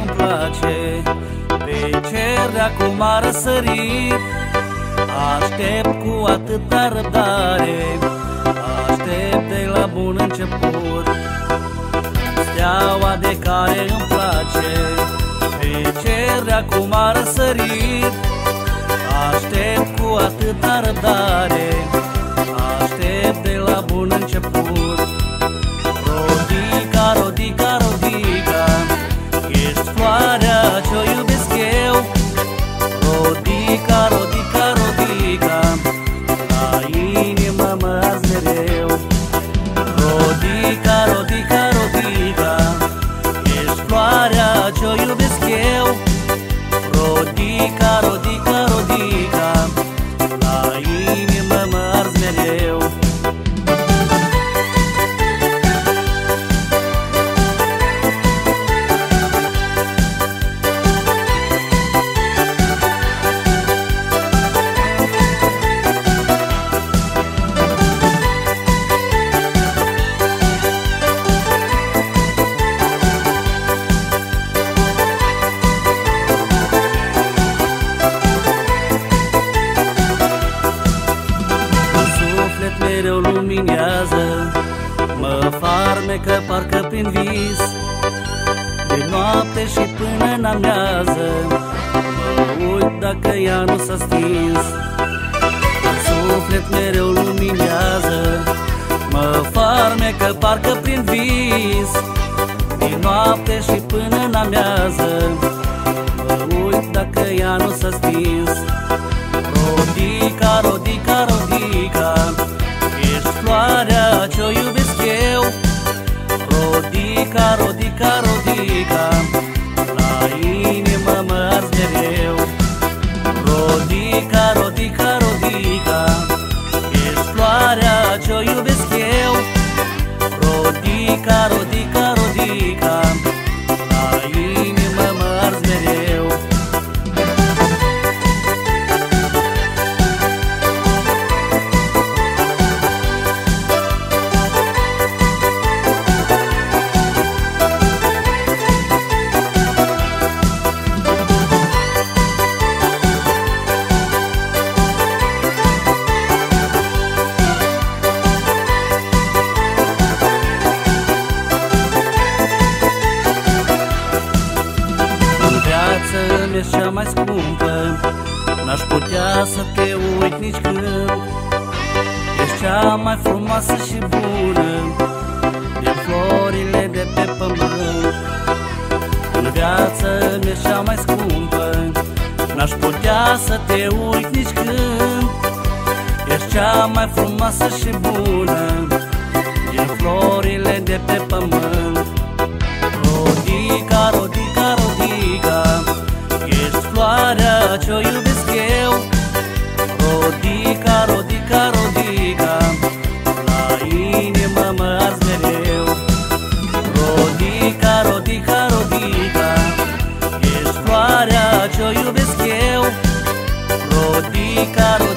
îmi place, pe cer de acum a răsărit. Aștept cu atâta răbdare, aștept de la bun început. Steaua de care îmi place, pe cer de acum a răsărit. Aștept cu atâta răbdare, aștept de la bun început. Rodica, Rodica, Rodica, ești floarea ce-o iubesc eu. Rodica, Rodica, Rodica, la inimă mă arzi mereu. Rodica, Rodica, Rodica, ești floarea ce-o iubesc eu. Rodica, Rodica, Rodica, la inimă mă arzi mereu. Mereu luminează, mă farmecă parcă prin vis. De noapte și până n-amiază, mă uit dacă ea nu s-a stins. În suflet mereu luminează, mă farmecă parcă prin vis. De noapte și până n-amiază, mă uit dacă ea nu s-a stins. Rodica, Rodica, Rodica, ești floarea ce-o iubesc eu. Rodica, Rodica, Rodica, la inimă mă arzi mereu. Rodica, Rodica, Rodica, ești floarea ce-o iubesc eu. Rodica, Rodica, Rodica, la inimă mă arzi mereu. Ești cea mai scumpă, n-aș putea să te uit nici când. Ești cea mai frumoasă și bună din florile de pe pământ. În viață mi-ești cea mai scumpă, n-aș putea să te uit nici când. Ești cea mai frumoasă și bună din florile de pe pământ. Rodica, Rodica, Rodica, ești floarea ce-o iubesc eu. Rodica, Rodica, Rodica, la inimă mă arzi mereu. Rodica, Rodica, Rodica, ești floarea ce-o iubesc eu. Rodica, Rodica,